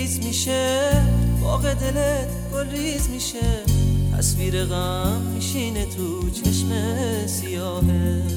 پاییز میشه، باغ دلت گل ریز میشه، تصویر غم میشینه تو چشم سیاهت.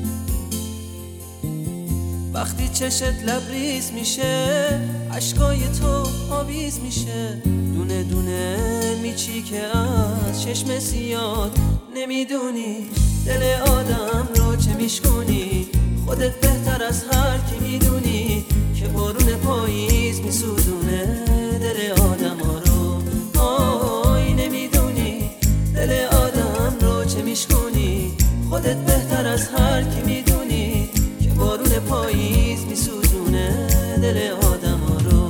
وقتی چشت لبریز میشه، اشکای تو آویز میشه، دونه دونه میچی که از چشم سیاد. نمیدونی دل آدم رو چه میشکنی، خودت بهتر از هر کی میدونی که بارون پاییز میسوزونه دل آدم ها رو. آی نمیدونی دل آدم رو چه میشکنی، خودت بهتر از هر کی میدونی که بارون پاییز میسوزونه دل آدم ها رو.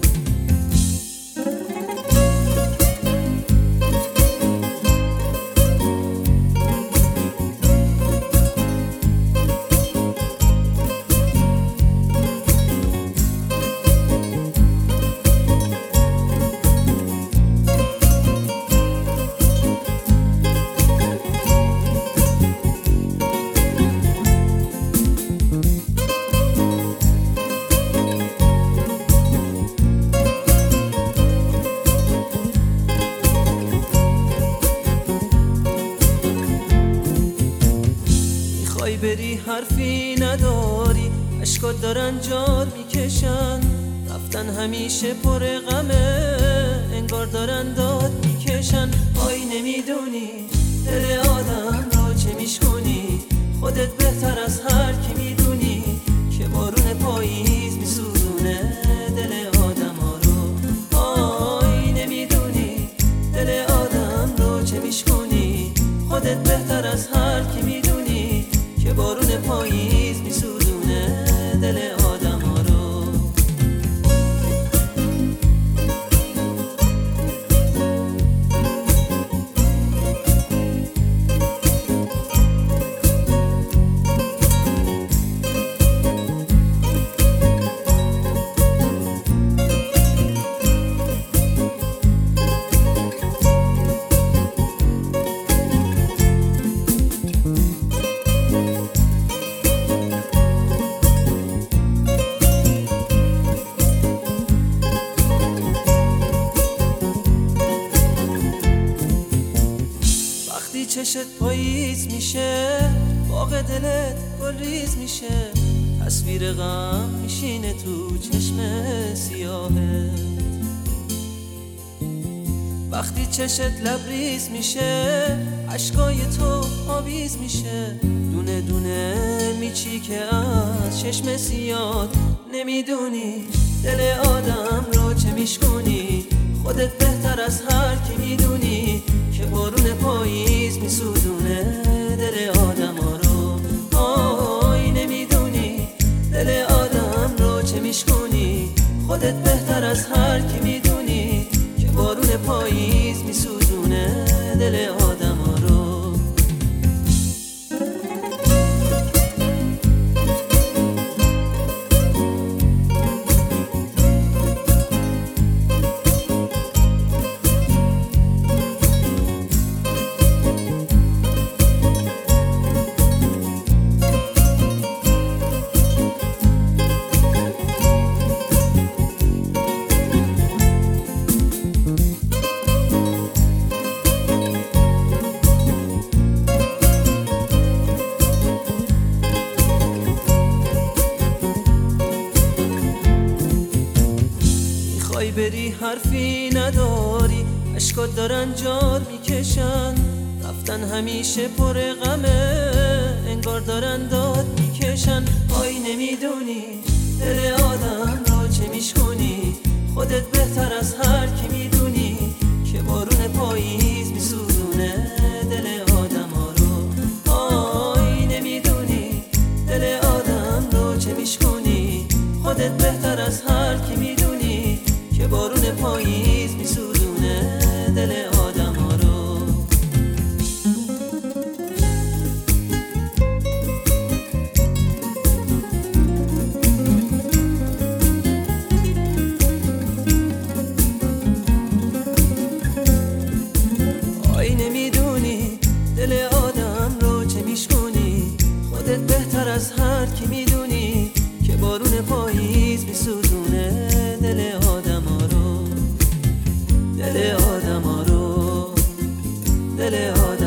بری حرفی نداری، اشکات دارن جار میکشن، رفتن همیشه پر غمه، انگار دارن داد میکشن. آی نمیدونی دل آدم رو چه میشکنی، خودت بهتر از هر کی میدونی که بارون پاییز میسوزونه دل آدم ها رو. آی نمیدونی دل آدم رو چه میشکنی، خودت بهتر از هر کی میدونی که بارون پاییز میسوزونه دل آدم ها رو. چشت پاییز میشه، باغ دلت گل ریز میشه، تصویر غم میشینه تو چشم سیاهت. وقتی چشت لبریز میشه، اشکای تو آویز میشه، دونه دونه میچی که از چشم سیاد. نمیدونی دل آدم رو چه میشکنی، خودت بهتر از هر کی میدونی که بارون پاییز میسوزونه دل آدم ها رو. آی نمیدونی دل آدم رو چه میشکنی، خودت بهتر از هر کی میدونی که بارون پاییز میسوزونه دل آدم ها رو. بری حرفی نداری، اشکات دارن جار میکشن، رفتن همیشه پر غمه، انگار دارن داد میکشن. آی نمیدونی دل آدم رو چه میشکنی، خودت بهتر از هر کی میدونی که بارون پاییز میسوزونه دل آدم ها رو. آی نمیدونی دل آدم رو چه میشکنی، خودت بهتر از هر کی میدونی که بارون پاییز میسوزونه دل آدم ها رو. دل آدم